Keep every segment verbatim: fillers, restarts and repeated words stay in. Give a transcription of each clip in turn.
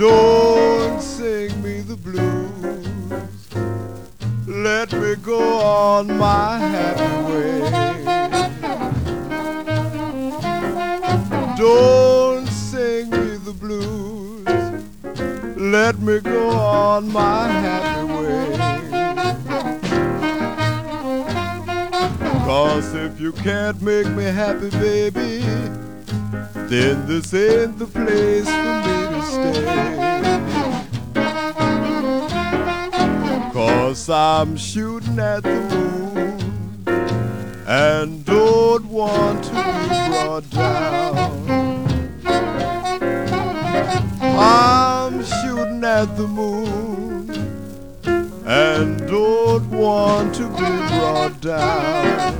Don't sing me the blues. Let me go on my happy way. Don't sing me the blues. Let me go on my happy way. 'Cause if you can't make me happy, baby, then this ain't the place for me to stay. 'Cause I'm shooting at the moon and don't want to be brought down. I'm shooting at the moon and don't want to be brought down.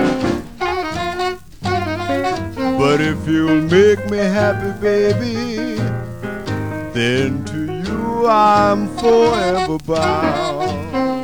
But if you'll make me happy, baby, then to you I'm forever bound.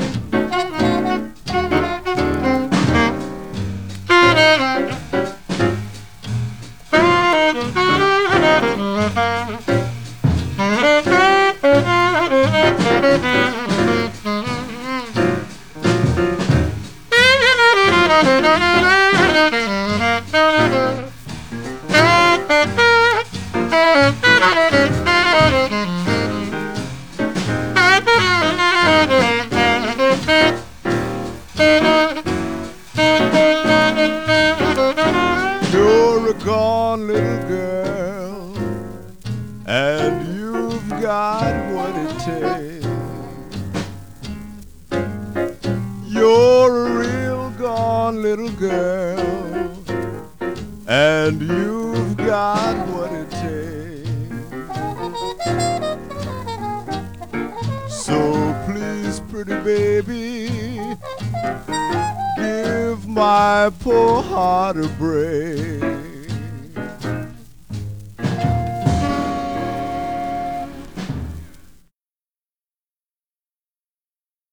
You're a gone little girl, and you've got what it takes. You're a real gone little girl, and you've got what it takes. So please, pretty baby, give my poor heart a break.